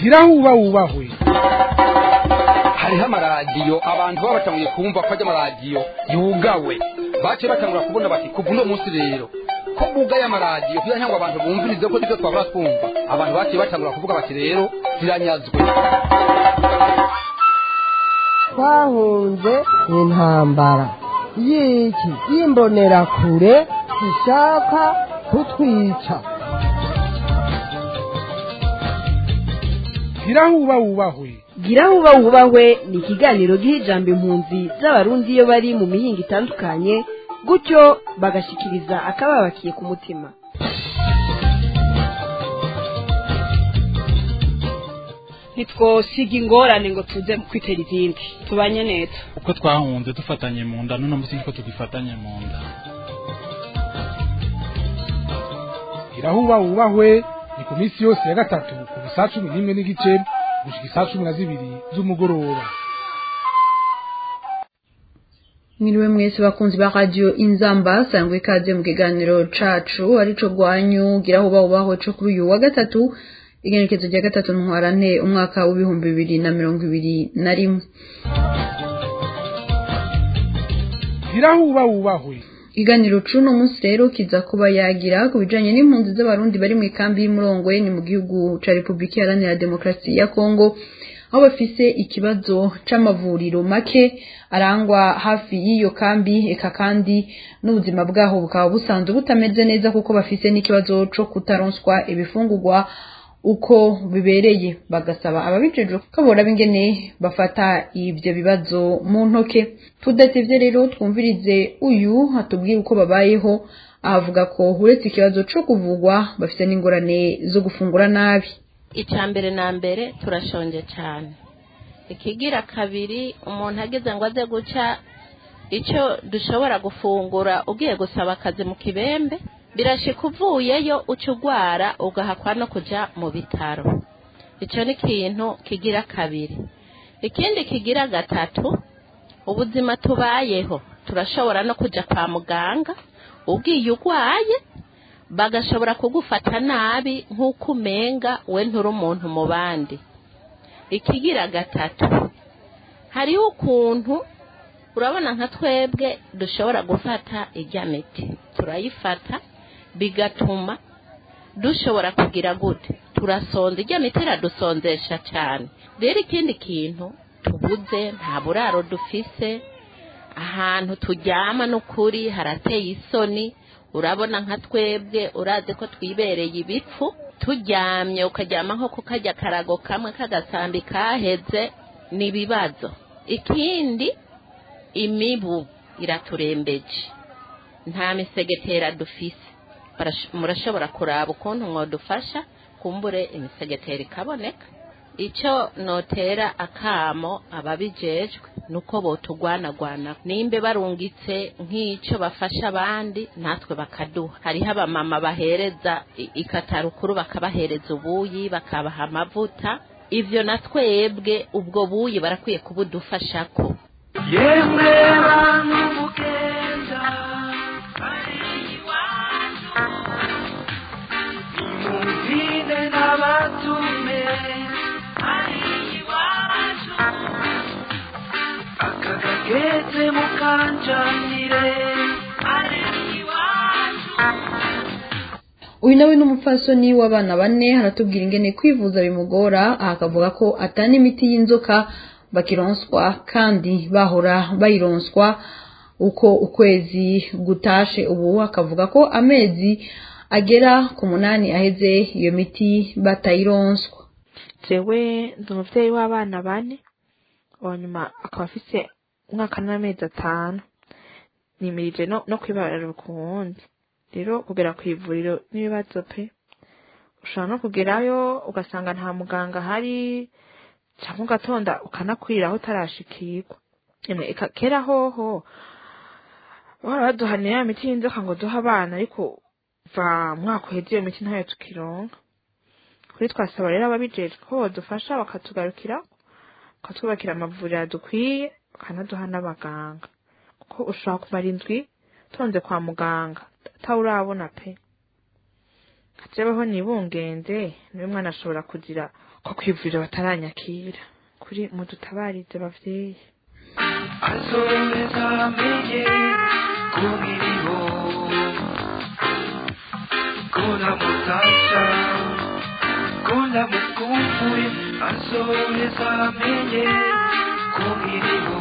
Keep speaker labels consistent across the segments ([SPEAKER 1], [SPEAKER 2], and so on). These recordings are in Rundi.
[SPEAKER 1] gira huba wubahwe.
[SPEAKER 2] hariho amaradiyo abantu baba batanguye kumva ko ajya amaradiyo yugawe bace batangura kubona bati kuva uno munsi rero ko bugaye amaradiyo kugira ngo abantu bumvirize ko nibyo twabura twumva abantu bace batangura kuvuga bati rero ziranyazwe.
[SPEAKER 3] twahunze intambara y'iki y'imbonerakure ishaka kutwica.
[SPEAKER 1] gira huba wubahwe.
[SPEAKER 4] gira huba wubahwe ni ikiganiro giha ijambo impunzi z'abarundi iyo bari mu mihinga itandukanye gutyo bagashikiriza akababakiye ku mutima.
[SPEAKER 5] ntitwosiga ingorane ngo tuze kwitera izindi tubanye neza
[SPEAKER 6] uko twahunze dufatanye mu nda none musi ko tugifatanye mu nda.
[SPEAKER 1] gira huba wubahwe ni ku minsi yose ya gatatu kuva saa 11:15 gushika saa 12 z'umugoroba.
[SPEAKER 7] Mwiriwe mwese bakunzi ba radio Inzamba sangwe ikaze mu kiganiro cacu arico gwanyu gira huba wubahwe cyo kuri uyu wa gatatu igenekezo rya gatatu ntwarante umwaka w'ibihumbi 2021.
[SPEAKER 1] gira huba wubahwe.
[SPEAKER 7] Iganiro cuno munsi rero kiza kuba yagira kubijanye n'impunzi z'abarundi bari mu ikambi y'Umurongwe ni mu gihugu ca Republika Iharanira Demokarasi ya Kongo aho bafise ikibazo c'amavuriro make arangwa hafi y'iyo kambi eka kandi n'ubuzima bwaho bukaba busanzwe butameze neza kuko bafise n'ikibazo co kutaronswa ibifungurwa uko bibereye bagasaba ababijejwe ko boraba ingene bafata ivyo bibazo mu ntoke. Tudatevye rero twumvirize uyu hatubwira uko babayeho avuga ko uretse ikibazo co kuvugwa bafite n'ingorane zo gufungura nabi.
[SPEAKER 8] Icambere na mbere turashonje cyane. Ikigira kabiri umuntu ageze ngo aze guca ico dushobora gufungura ugiye gusaba akazi mu kibembe birashika uvuyeyo ucugwara ugahakwa no kuja mu bitaro. Ico ni kintu kigira kabiri. Ikindi kigira gatatu ubuzima tubayeho turashobora no kuja kwa muganga ugiye ugwaye bagashobora kugufata nabi nk'uko umenga we nturi umuntu mu bandi. Ikigira gatatu hariho ukuntu urabona nka twebwe dushobora gufata ijya miti turayifata bigatuma dushobora kugira gute turasonza ijya miti iradusonzesha cyane. Rero ikindi kintu tubuze nta buraro dufise ahantu turyama n'ukuri harateye isoni. Urabona nka twebwe uraze ko twibereye ibipfu turyamye ukaryama nko kukajya karago kamwe kagasambi kaheze nibibazo. Ikindi imibu iraturembeje nta misegetera dufise murashobora kuraba ukuntu mwadufasha kumbure imisegetera ikaboneka. Ico notera akamo ababijejwe nuko botugwanagwana nimbe barungitse nk'ico bafasha abandi natwe bakaduha. Hariho abamama bahereza ikatarukuru bakabahereza ubuyi bakabaha amavuta ivyo natwebwe ubwo buyi barakwiye kubudufashako.
[SPEAKER 9] Yemwe bantu mugenda imuzine n'abatume akagageze mukanjanire
[SPEAKER 7] Uyu nawe n'umupfasoni w'abana bane haratubwira ingene kwivuza bimugora akavuga ko atana imiti y'inzoka bakironswa kandi bahora bayironswa uko ukwezi gutashe. Ubu akavuga ko amezi agera ku 8 aheze iyo miti batayironswa.
[SPEAKER 10] Jewe ndi umuvyeyi w'abana bane wanyuma akaba afise umwaka n'amezi 5 nimirije no kwibarira ku wundi. Rero kugera ku ivuriro n'ibibazo pe ushobora no kugerayo ugasanga nta muganga hari cyangwa ugatonda ukanakwiraho utarashikirwa. Kera hoho baraduhaniye imiti y'inzoka ngo duha abana ariko va mwaka uheze iyo miti ntayo tukironka. Kuri twasaba rero ababijejwe ko badufasha bakatugarukira bakatwubakira amavuriro dukwiye bakanaduha n'abaganga kuko ushobora kumara indwi tonze kwa muganga atawurabona pe. Kajebeho nibungenze niwe mwana ashobora kugira ko kwivurira bataranyakira kuri mudutabarize bavyeyi
[SPEAKER 9] azoheza amenye ko nkiriho ko namutacha ko namukumbuye azoheza amenye ko nkiriho.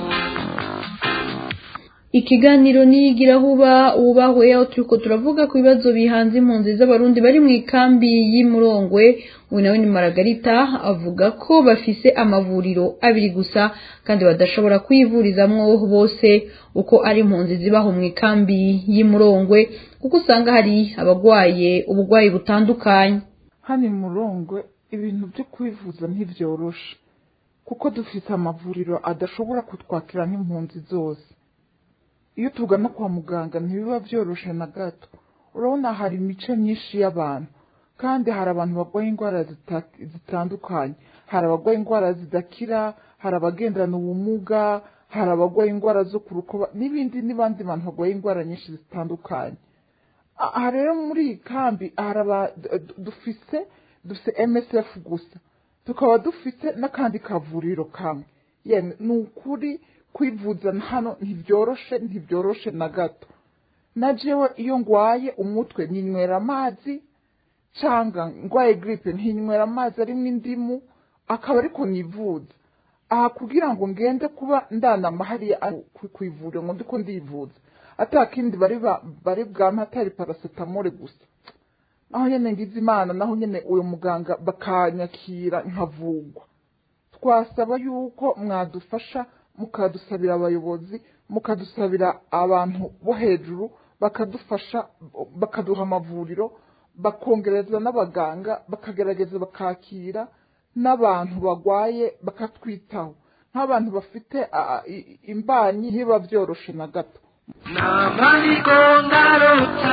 [SPEAKER 7] Ikiganiro niyigira huba ubahwe aho turiko turavuga ku bibazo bihanze impunzi z'abarundi bari mu ikambi y'Imurongwe. Uyu nawe ni Margarita avuga ko bafise amavuriro abiri gusa kandi badashobora kwivurizamwo bose uko ari impunzi zibaho mu ikambi y'Imurongwe kuko usanga hari abagwaye ubugwayi butandukanye.
[SPEAKER 11] Hano Imurongwe ibintu byo kwivuza ntivyoroshe kuko dufite amavuriro adashobora kutwakira nk'impunzi zose. Iyo tugana kwa muganga ntibiba vyoroshe na gato. Urabona hari imice myinshi y'abantu kandi hari abantu bagwaye indwara zitandukanye. Hari abagwaye indwara zidakira, hari abagendana ubumuga, hari abagwaye indwara zo kurukoba n'ibandi bantu bagwaye indwara nyinshi zitandukanye. Aha rero muri iyi kambi dufise MSF gusa, tukaba dufite n'akandi kavuriro kamwe. Yemwe nukuri kwivuza hano ntibyoroshe na gato. Najewe iyo ngwaye umutwe ninywera amazi canga ngwaye gripe ntinywera amazi arimo indimu akaba ariko nivuza. Aha kugira ngo ngende kuba ndanama hariya kwivuriro ngo ndiko ndivuza atakindi bari bwampa atari paracetamol gusa. Naho nyene ngize Imana, naho nyene uyo muganga bakanyakira nkavugwa. Twasaba yuko mwadufasha mukadusabira abayobozi, mukadusabira abantu bo hejuru bakadufasha, bakaduha amavuriro, bakongereza n'abaganga, bakagerageza bakakira n'abantu bagwaye bakatwitaho. Nk'abantu bafite imbanyi ntiba vyoroshe na gato.
[SPEAKER 9] Namanigo ndarota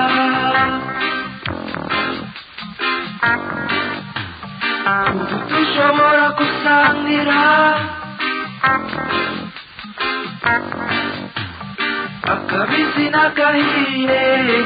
[SPEAKER 9] dushobora gusangira akabizi n'agahiye.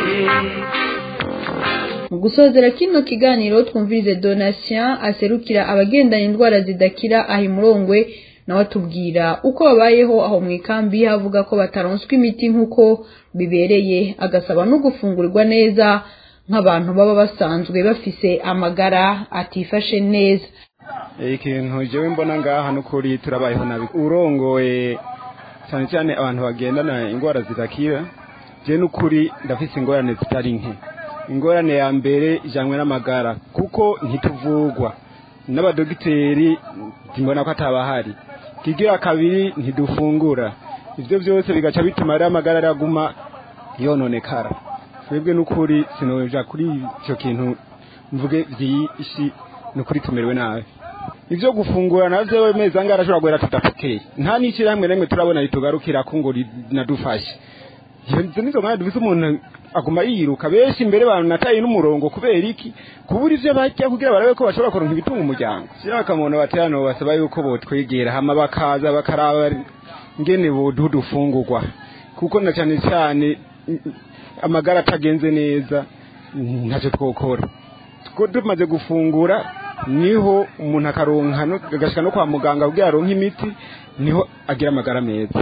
[SPEAKER 7] Mu gusozera kino kiganiro twumvirize Donatien aserukira abagendana indwara zidakira aho Imurongwe nawe atubwira uko babayeho aho mu ikambi, havuga ko bataronswa imiti nk'uko bibereye, agasaba no gufungurirwa neza nk'abantu baba basanzwe bafise amagara atifashe neza.
[SPEAKER 12] Ikintu jewe mbona ngaha n'ukuri turabayeho nabi. Urongoye cyane cyane abantu bagendana indwara zidakira, je n'ukuri ndafise ingorane zitari nke. Ingorane ya mbere ijanywe n'amagara kuko ntituvugwa n'abadogiteri, mbona ko atabahari. Kigira kabiri ntidufungura. Ivyo byose bigaca bituma ari amagara araguma yononekara. Twebwe n'ukuri sinoja kuri icyo kintu mvuge vyishi n'ukuri tumerewe nabi. Ivyo gufungura navyo wemeza ngara ashobora gwera tutapokeye. Nta n'ikira hamwe nemwe turabona ritugarukira ko ngo nadufashe. Iyo nizo ngana dufise umuntu aguma yiruka benshi imbere abantu nataye n'umurongo kubera iki kubura ivyo bajya kugira barabe ko bashobora kuronka ibitunga umuryango. Shiraka muntu batano basaba yuko botwegera hama bakaza bakaraba ngene bodudufungurwa kuko na cyane cyane amagara atagenze neza ntacyo twokora. Tuko tumaze gufungura niho umuntu akaronka agashika no kwa muganga kugira aronke imiti, niho agira amagara meza.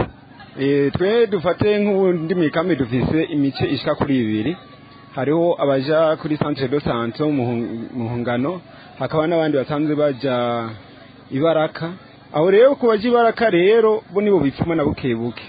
[SPEAKER 12] Twe dufate nk'undi mikame dufise imice ishika kuri 2. Hariho abaja kuri centre de santé muhungano, hakaba n'abandi basanzwe baja Ibaraka. Aho rero kubaje Ibaraka rero bo nibo bipfuma na bukebuke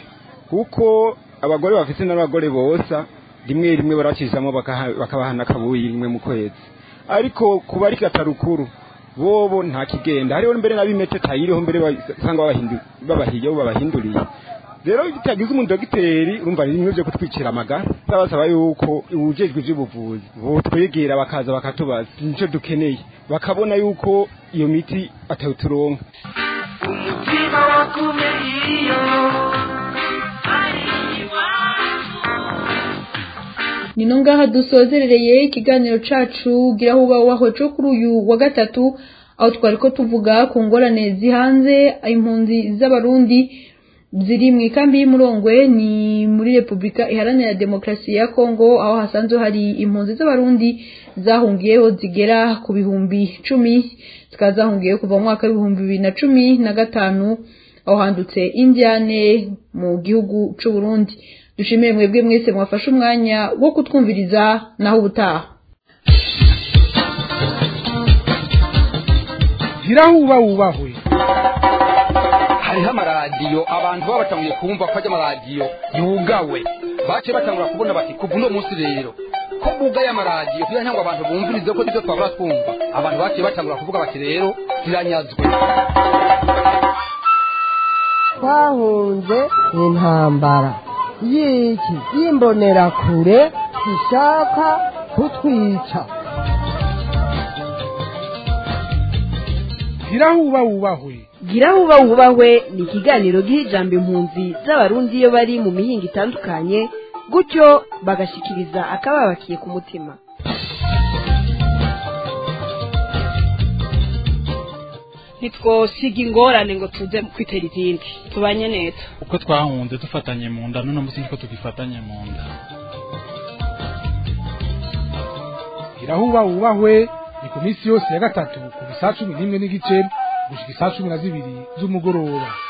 [SPEAKER 12] kuko abagore bafise n'abagore bosa rimwe baracishamo bakabahana kabuyi rimwe mu kwezi, ariko kuba ari katarukuru bobo nta kigenda. Hariho mbere nabimete tayiriho mbere basanga babahinduriye. Rero bitagize umuntu dogiteri urumva nimwe byo kutwicira amagara. Sabasaba yuko ubujejwe by'ubuvuzi bo twegera bakaza bakatubaza nico dukeneye, bakabona yuko iyo miti atawuturonka.
[SPEAKER 9] Umutima wakumeyiyo
[SPEAKER 7] Nino ngaha dusozerereye ikiganiro cacu gira huba waho cyo kuri uyu wa gatatu, aho twariko tuvuga ku ngorane zihanze impunzi z'abarundi ziri mu ikambi y'Umurongwe ni muri Republika Iharanira Demokarasi ya Kongo aho hasanzwe hari impunzi z'abarundi zahungiyeho zigera ku bihumbi 10 zikazahungiye kuva mu mwaka w'ibihumbi 2015 aho handutse Indiane mu gihugu c'u Burundi. Dushimiye mwebwe mwese mwafashe umwanya wo kutwumviriza naho ubutaha.
[SPEAKER 1] Girahuba wubahwe.
[SPEAKER 2] Hariho amaradiyo abantu baba batanguye kumva ko ajya amaradiyo yugawe bace batangura kubona bati kuva uno munsi rero ko bugaye amaradiyo kugira ngo abantu bumvirize ko ibyo twabura twumva abantu bace batangura kuvuga bati rero ziranyazwe.
[SPEAKER 3] Twahunze intambara y'iki y'imbonerakure ishaka kutwica.
[SPEAKER 1] Girahuba wubahwe.
[SPEAKER 4] Girahuba wubahwe ni ikiganiro giha ijambo impunzi z'abarundi iyo bari mu mihinga itandukanye gutyo bagashikiriza akababakiye ku mutima.
[SPEAKER 5] ntitwosiga ingorane ngo tuze kwitera izindi tubanye neza
[SPEAKER 6] uko twahunze dufatanye mu nda none musi ko tugifatanye mu nda.
[SPEAKER 1] Girahuba wubahwe ni ku minsi yose ya gatatu ku saa 11:15 gushika saa 12 z'umugoroba.